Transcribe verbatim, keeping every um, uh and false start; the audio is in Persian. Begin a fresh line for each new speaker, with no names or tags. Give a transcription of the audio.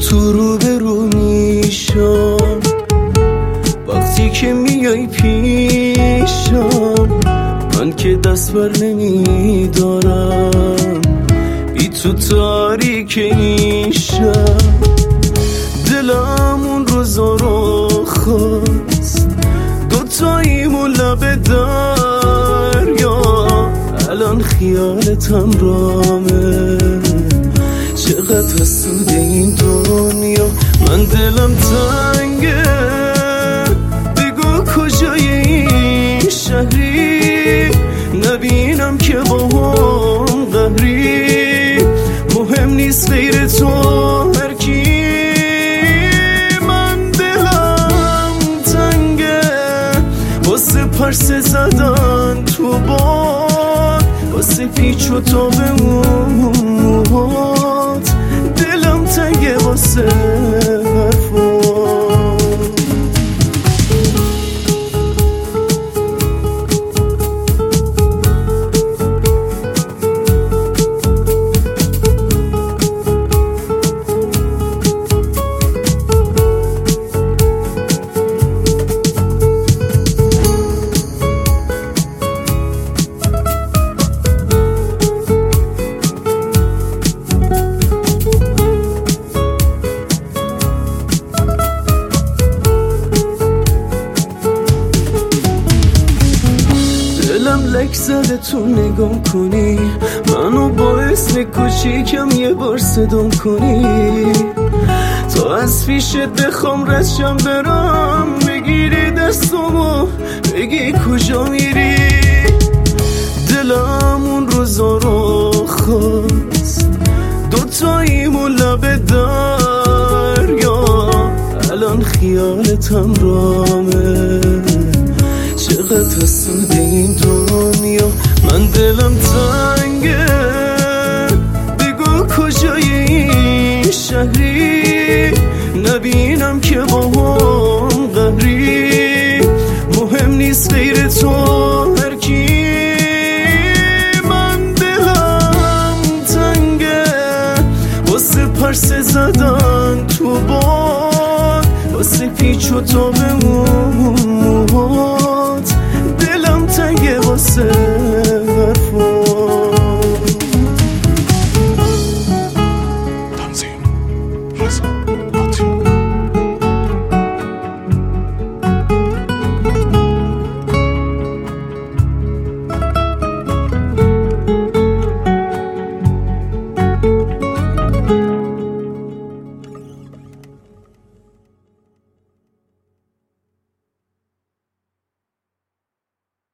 تو رو به رو میشم وقتی که میای پیشم، من که دست بر نمیدارم بی تو تاریک این شب. دلم اون روزا رو خواست دوتاییمون لب دریا، الان خیالتم رامه چقدر حسود این دنیا. من دلم تنگه بگو کجای این شهری، نبینم که با هم قهری، مهم نیست غیر تو هر کی. من دلم تنگه واسه پرس زدن تو باد، واسه پیچ و تاب موهات، دلم تنگه واسه حرفات. دلم لک زده تو نگام کنی، منو با اسم کوچیکم یه بار صدام کنی، تا از پیشت بخوام رشم برم، بگیری دستمو بگی کجا میری. دلم اون روزا رو خواست دوتاییمون لب دریا، الان خیالتم رامه چقدر حسود این دنیا. من دلم تنگه بگو کجای این شهری، نبینم که با هم قهری، مهم نیست غیر تو هر کی. من دلم تنگه واسه پرس زدن تو باد، واسه پیچ و تاب موهات،